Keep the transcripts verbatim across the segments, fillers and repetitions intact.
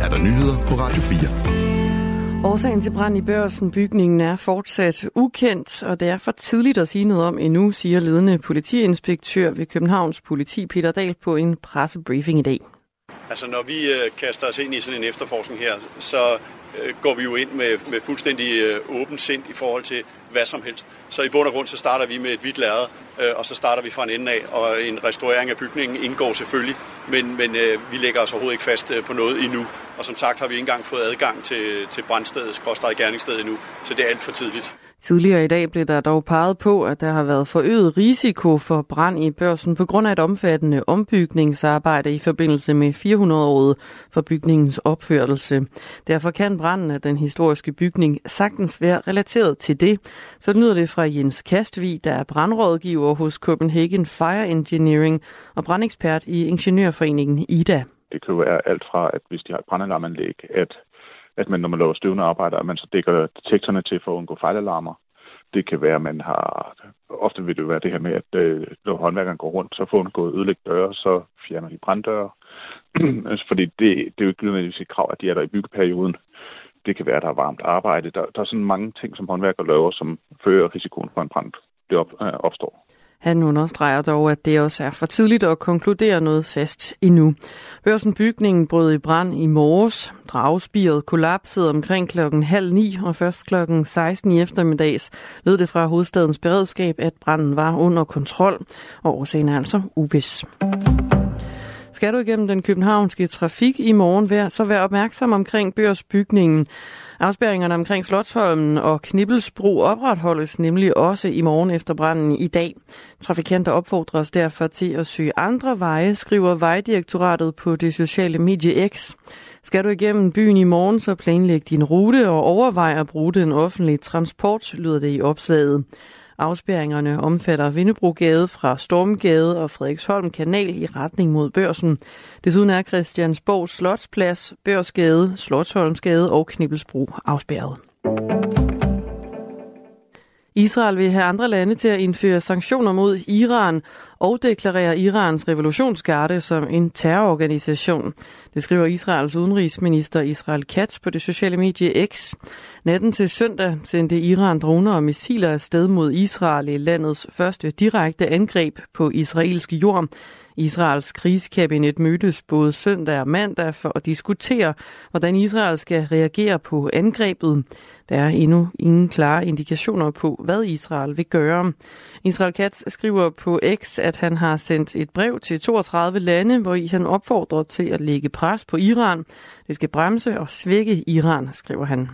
er der nyheder på Radio fire. Årsagen til brand i Børsen-bygningen er fortsat ukendt, og det er for tidligt at sige noget om endnu, siger ledende politiinspektør ved Københavns Politi Peter Dahl på en pressebriefing i dag. Altså når vi øh, kaster os ind i sådan en efterforskning her, så øh, går vi jo ind med, med fuldstændig øh, åbent sind i forhold til hvad som helst. Så i bund og grund så starter vi med et hvidt lærred, øh, og så starter vi fra en ende af, og en restaurering af bygningen indgår selvfølgelig, men, men øh, vi lægger os overhovedet ikke fast øh, på noget endnu. Og som sagt har vi ikke engang fået adgang til, til brandstedet, skråstreg gerningsstedet endnu, så det er alt for tidligt. Tidligere i dag blev der dog peget på, at der har været forøget risiko for brand i Børsen på grund af et omfattende ombygningsarbejde i forbindelse med fire hundrede-året for bygningens opførelse. Derfor kan branden af den historiske bygning sagtens være relateret til det. Så lyder det fra Jens Kastvig, der er brandrådgiver hos Copenhagen Fire Engineering og brandekspert i Ingeniørforeningen I D A. Det kan jo være alt fra, at hvis de har et brandalarmanlæg, at at man, når man laver støvende arbejder, at man så dækker detektorerne til for at undgå fejlalarmer. Det kan være, at man har... Ofte vil det jo være det her med, at øh, når håndværkeren går rundt, så får man gået ødelægge døre, så fjerner de branddøre. Fordi det, det er jo ikke nødvendigvis et krav, at de er der i byggeperioden. Det kan være, at der er varmt arbejde. Der, der er sådan mange ting, som håndværkere laver, som fører risikoen for en brand. Det op, øh, opstår. Han understreger dog, at det også er for tidligt at konkludere noget fast endnu. Børsen-bygningen brød i brand i morges. Dragespiret kollapsede omkring klokken halv ni, og først klokken seksten i eftermiddags lød det fra hovedstadens beredskab, at branden var under kontrol, og årsagen er altså uvis. Skal du igennem den københavnske trafik i morgen, så vær opmærksom omkring Børsbygningen. Afspærringerne omkring Slotsholmen og Knibbelsbro opretholdes nemlig også i morgen efter branden i dag. Trafikanter opfordres derfor til at søge andre veje, skriver Vejdirektoratet på det sociale medie X. Skal du igennem byen i morgen, så planlæg din rute og overvej at bruge den offentlige transport, lyder det i opslaget. Afspærringerne omfatter Vindebrogade fra Stormgade og Frederiksholm Kanal i retning mod Børsen. Desuden er Christiansborg Slotsplads, Børsgade, Slotsholmsgade og Knibbelsbro afspærret. Israel vil have andre lande til at indføre sanktioner mod Iran og deklarere Irans revolutionsgarde som en terrororganisation. Det skriver Israels udenrigsminister Israel Katz på det sociale medie X. Natten til søndag sendte Iran droner og missiler afsted mod Israel i landets første direkte angreb på israelsk jord. Israels krigskabinet mødtes både søndag og mandag for at diskutere, hvordan Israel skal reagere på angrebet. Der er endnu ingen klare indikationer på, hvad Israel vil gøre. Israel Katz skriver på X, at han har sendt et brev til toogtredive lande, hvor han opfordrer til at lægge pres på Iran. Det skal bremse og svække Iran, skriver han.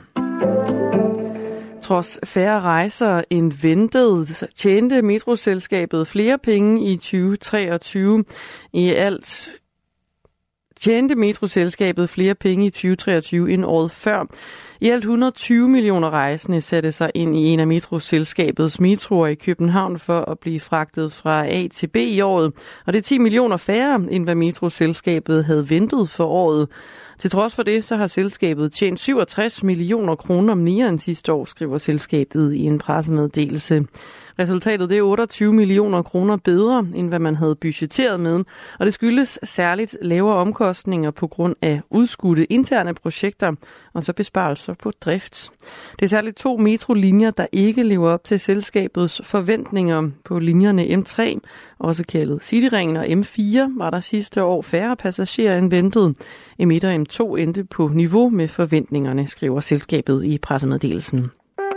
Trods færre rejser end ventet, tjente metroselskabet flere penge i tyve treogtyve. I alt tjente metroselskabet flere penge i tyve treogtyve end året før. I alt et hundrede og tyve millioner rejsende satte sig ind i en af metroselskabets metroer i København for at blive fragtet fra A til B i året. Og det er ti millioner færre, end hvad metroselskabet havde ventet for året. Til trods for det, så har selskabet tjent syvogtres millioner kroner mere end sidste år, skriver selskabet i en pressemeddelelse. Resultatet det er otteogtyve millioner kroner bedre, end hvad man havde budgetteret med, og det skyldes særligt lavere omkostninger på grund af udskudte interne projekter og så besparelser på drift. Det er særligt to metrolinjer, der ikke lever op til selskabets forventninger. På linjerne M tre, også kaldet Cityringen, og M fire, var der sidste år færre passagerer end ventet. M et og M to endte på niveau med forventningerne, skriver selskabet i pressemeddelelsen.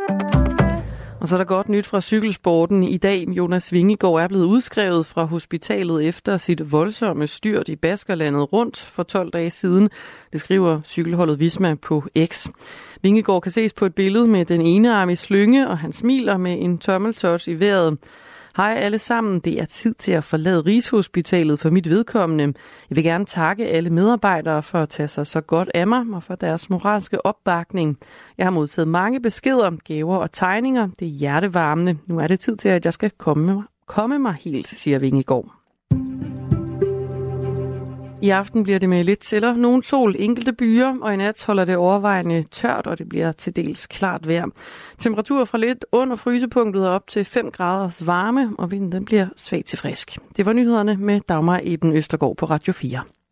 Og så er der godt nyt fra cykelsporten. I dag, Jonas Vingegaard er blevet udskrevet fra hospitalet efter sit voldsomme styrt i Baskerlandet rundt for tolv dage siden. Det skriver cykelholdet Visma på X. Vingegaard kan ses på et billede med den ene arm i slynge, og han smiler med en tommeltot i vejret. Hej alle sammen, det er tid til at forlade Rigshospitalet for mit vedkommende. Jeg vil gerne takke alle medarbejdere for at tage sig så godt af mig og for deres moralske opbakning. Jeg har modtaget mange beskeder, gaver og tegninger. Det er hjertevarmende. Nu er det tid til, at jeg skal komme, komme mig helt, siger Vingegaard. I aften bliver det med lidt eller nogen sol, enkelte byer, og i nat holder det overvejende tørt, og det bliver til dels klart vejr. Temperaturer fra lidt under frysepunktet op til fem graders varme, og vinden den bliver svag til frisk. Det var nyhederne med Dagmar Eben Østergaard på Radio fire.